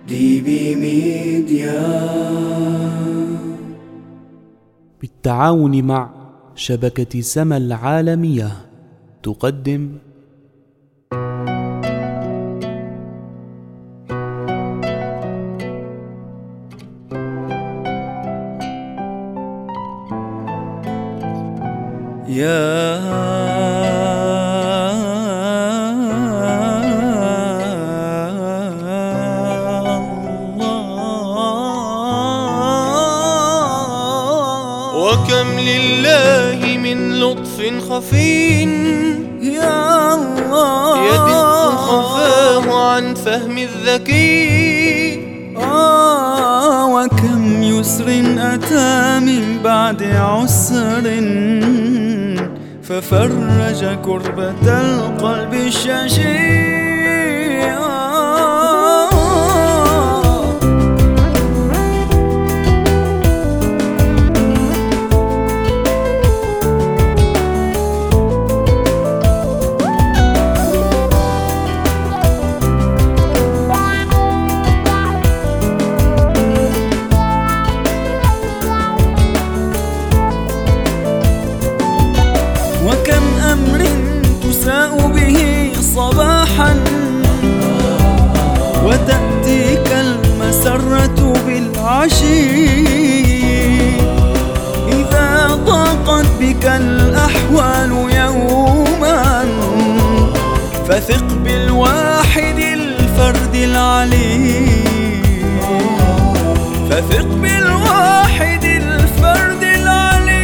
دي بي ميديا بالتعاون مع شبكة سما العالمية تقدم يا وكم لله من لطف خفي يا الله يدق خفاه عن فهم الذكي. وكم يسر أتى من بعد عسر ففرج كربة القلب الشجي. وكم أمر تساء به صباحا وتأتيك المسرة بالعشي. إذا ضاقت بك الأحوال يوما فثق بالواحد الفرد العلي. فثق بالواحد الفرد العلي.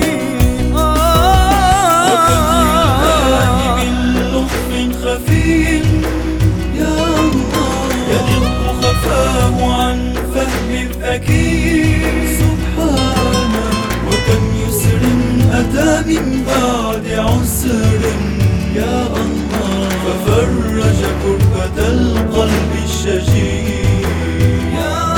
خفاه عن فهم الذكي سبحانه. وكم يسر أتى من بعد عسر يا الله ففرج كربة القلب الشجي. يا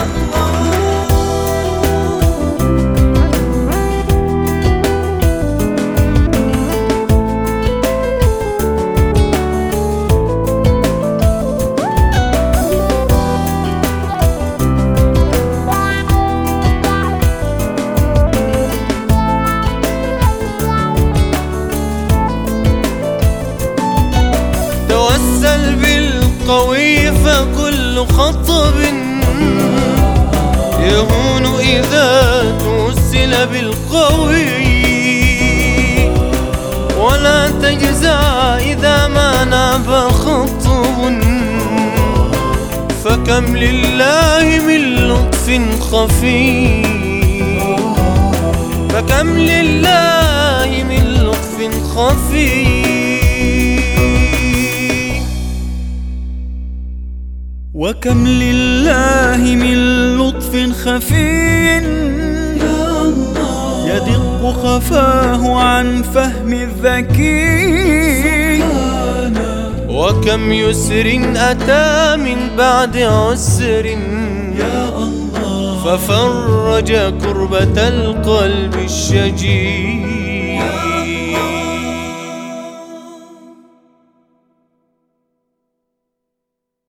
توسل بالقوي فكل خطب يهون إذا توسل بالقوي. ولا تجزع إذا ما ناب خطب فكم لله من لطف خفي. فكم لله من لطف خفي. وكم لله من لطف خفي يدق خفاه عن فهم الذكي. وكم يسر أتى من بعد عسر يا الله ففرج كربة القلب الشجي.